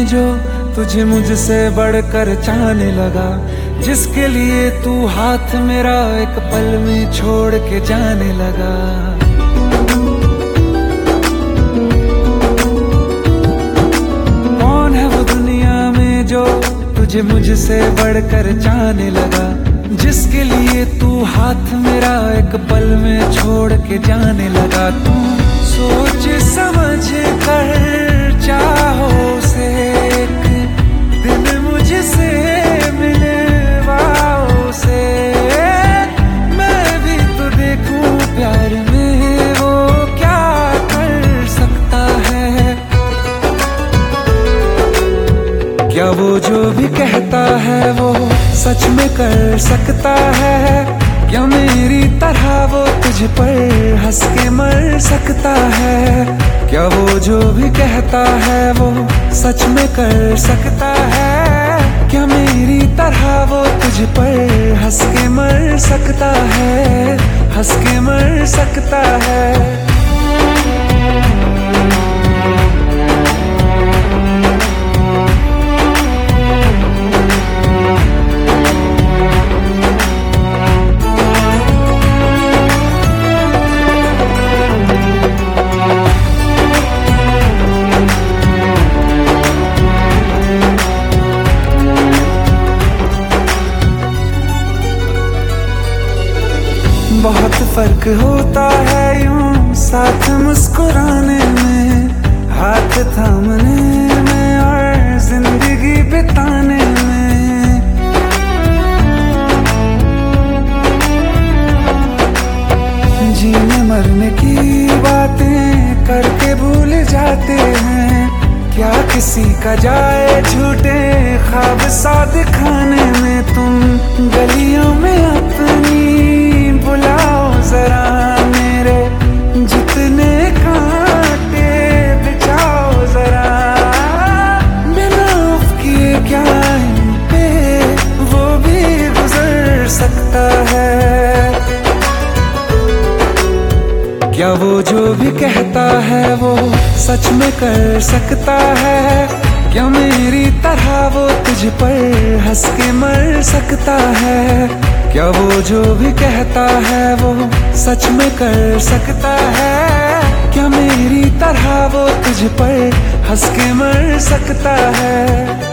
जो तुझे मुझसे बढ़कर चाहने लगा, जिसके लिए तू हाथ मेरा एक पल में छोड़ के जाने लगा। कौन है वो दुनिया में जो तुझे मुझसे बढ़कर चाहने लगा, जिसके लिए तू हाथ मेरा एक पल में छोड़ के जाने लगा। तू सोच समझ कर चाहो से एक दिन मुझसे मिलवाओ से, मैं भी तो देखूं प्यार में वो क्या कर सकता है। क्या वो जो भी कहता है वो सच में कर सकता है? क्या मेरी तरह वो तुझ पर हंस के मर सकता है? क्या वो जो भी कहता है वो सच में कर सकता है? क्या मेरी तरह वो तुझ पर हंस के मर सकता है? हंस के मर सकता है? बहुत फर्क होता है यूं साथ मुस्कुराने में, हाथ थामने में और जिंदगी बिताने में। जीने मरने की बातें करके भूल जाते हैं, क्या किसी का जाए झूठे ख्वाब सा दिखाने में। तुम गलियों में अपनी बुलाओ जरा मेरे जितने कांटे बिछाओ जरा, बिना उफ किए क्या इन पे वो भी गुजर सकता है। क्या वो जो भी कहता है वो सच में कर सकता है? क्या मेरी तरह वो तुझ पर हंस के मर सकता है? क्या वो जो भी कहता है वो सच में कर सकता है? क्या मेरी तरह वो तुझ पर हंस के मर सकता है?